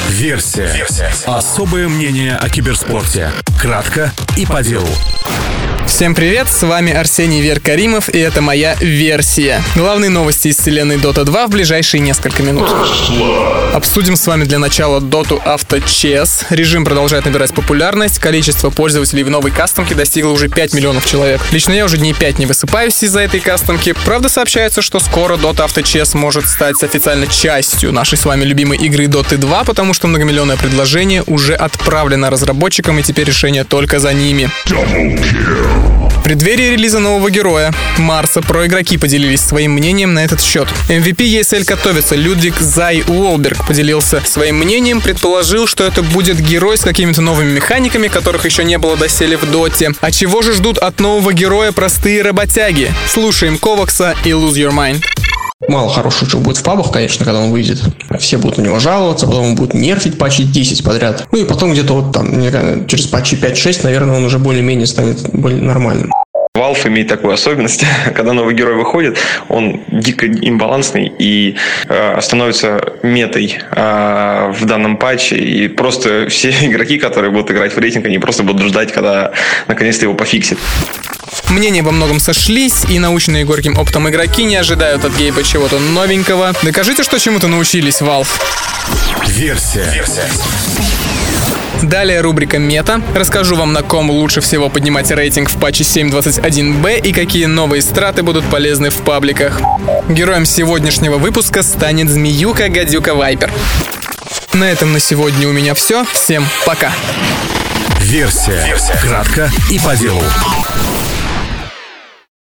Версия. Особое мнение о киберспорте. Кратко и по делу. Всем привет, с вами Арсений Веркаримов, и это моя версия. Главные новости из вселенной Dota 2 в ближайшие несколько минут. Обсудим с вами для начала Dota Auto Chess. Режим продолжает набирать популярность, количество пользователей в новой кастомке достигло уже 5 миллионов человек. Лично я уже дней 5 не высыпаюсь из-за этой кастомки. Правда, сообщается, что скоро Dota Auto Chess может стать официально частью нашей с вами любимой игры Dota 2, потому что многомиллионное предложение уже отправлено разработчикам, и теперь решение только за ними. В преддверии релиза нового героя, Марса, проигроки поделились своим мнением на этот счет. MVP ESL Katowice Людвиг Зай Уолберг поделился своим мнением, предположил, что это будет герой с какими-то новыми механиками, которых еще не было доселе в доте. А чего же ждут от нового героя простые работяги? Слушаем Ковакса и Lose Your Mind. Мало хорошего чего будет в пабах, конечно, когда он выйдет. Все будут на него жаловаться, потом он будет нерфить патчи 10 подряд. Ну и потом где-то вот там, через патчи 5-6, наверное, он уже более-менее станет более нормальным. Valve имеет такую особенность, когда новый герой выходит, он дико имбалансный и становится метой в данном патче, и просто все игроки, которые будут играть в рейтинг, они просто будут ждать, когда наконец-то его пофиксит. Мнения во многом сошлись, и наученные горьким опытом игроки не ожидают от Гейба чего-то новенького. Докажите, что чему-то научились, Valve. Версия. Далее рубрика «Мета». Расскажу вам, на ком лучше всего поднимать рейтинг в патче 7.21b и какие новые страты будут полезны в пабликах. Героем сегодняшнего выпуска станет змеюка-гадюка Вайпер. На этом на сегодня у меня все. Всем пока. Версия. Кратко и по делу.